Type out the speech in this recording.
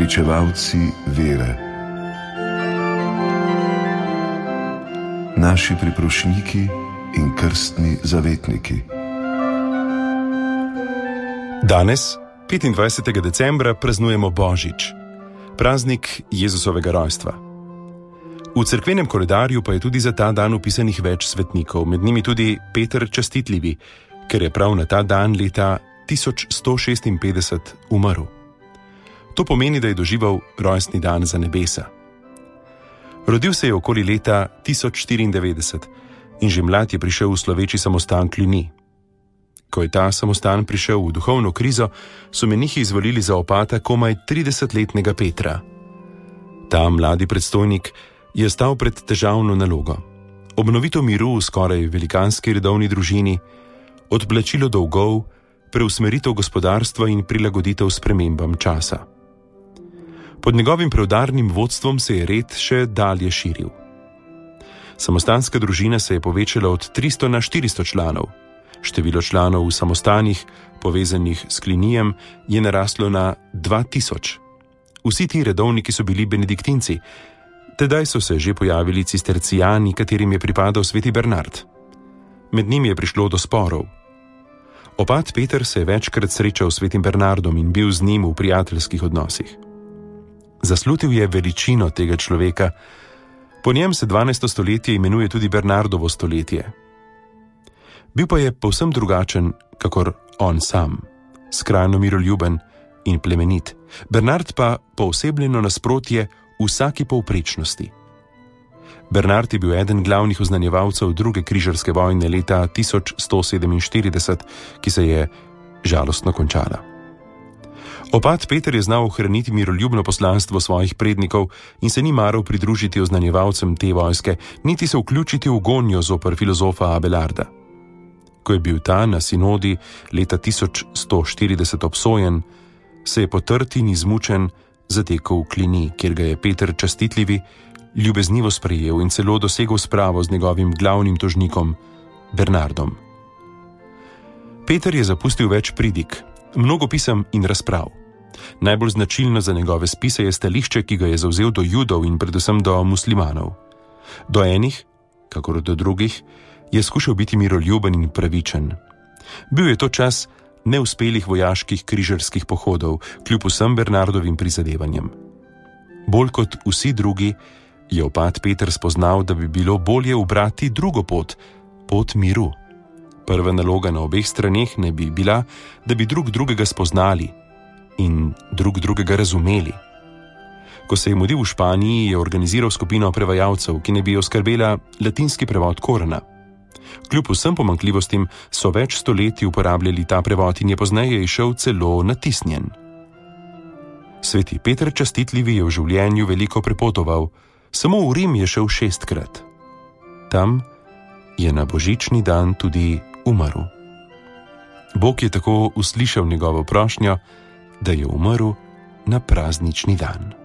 uresničevalci vere, naši priprošniki in krstni zavetniki. Danes, 25. decembra, praznujemo Božič, praznik Jezusovega rojstva. V cerkvenem koledarju pa je tudi za ta dan upisanih več svetnikov, med njimi tudi Peter Častitljivi, ker je prav na ta dan leta 1156 umrl. To pomeni, da je doživel rojstni dan za nebesa. Rodil se je okoli leta 1094 in že mlad je prišel v sloveči samostan Cluny. Ko je ta samostan prišel v duhovno krizo, so menihi izvolili za opata komaj 30-letnega Petra. Ta mladi predstojnik je stal pred težavno nalogo: obnovitev miru v skoraj velikanski redovni družini, odplačilo dolgov, preusmeritev gospodarstva in prilagoditev spremembam časa. Pod njegovim preudarnim vodstvom se je red še dalje širil. Samostanska družina se je povečala od 300 na 400 članov. Število članov v samostanih, povezanih s Clunyjem, je naraslo na 2000. Vsi ti redovniki so bili benediktinci. Tedaj so se že pojavili cistercijani, katerim je pripadal sveti Bernard. Med njimi je prišlo do sporov. Opat Peter se je večkrat srečal s svetim Bernardom in bil z njim v prijateljskih odnosih. Zaslutil je veličino tega človeka. Po njem se 12. stoletje imenuje tudi Bernardovo stoletje. Bil pa je povsem drugačen, kakor on sam, skrajno miroljuben in plemenit. Bernard pa poosebljeno nasprotje vsaki povprečnosti. Bernard je bil eden glavnih oznanjevalcev druge križarske vojne leta 1147, ki se je žalostno končala. Opat Peter je znal ohraniti miroljubno poslanstvo svojih prednikov in se ni maral pridružiti oznanjevalcem te vojske, niti se vključiti v gonjo zoper filozofa Abelarda. Ko je bil ta na sinodi leta 1140 obsojen, se je potrt in izmučen zatekel v Cluny, kjer ga je Peter Častitljivi ljubeznivo sprejel in celo dosegel spravo z njegovim glavnim tožnikom, Bernardom. Peter je zapustil več pridig, mnogo pisem in razprav. Najbolj značilno za njegove spise je stališče, ki ga je zavzel do Judov in predvsem do muslimanov. Do enih, kakor do drugih, je skušal biti miroljuben in pravičen. Bil je to čas neuspelih vojaških križarskih pohodov, kljub vsem Bernardovim prizadevanjem. Bolj kot vsi drugi je opat Peter spoznal, da bi bilo bolje ubrati drugo pot, pot miru. Prva naloga na obeh straneh ne bi bila, da bi drug drugega spoznali in drug drugega razumeli. Ko se je mudil v Španiji, je organiziral skupino prevajalcev, ki ne bi oskrbela latinski prevod Korana. Kljub vsem pomanjkljivostim so več stoletij uporabljali ta prevod in je pozneje išel celo natisnjen. Sveti Peter Častitljivi je v življenju veliko prepotoval, samo v Rim je šel 6-krat. Tam je na božični dan tudi umrl. Bog je tako uslišal njegovo prošnjo, da je umrl na praznični dan.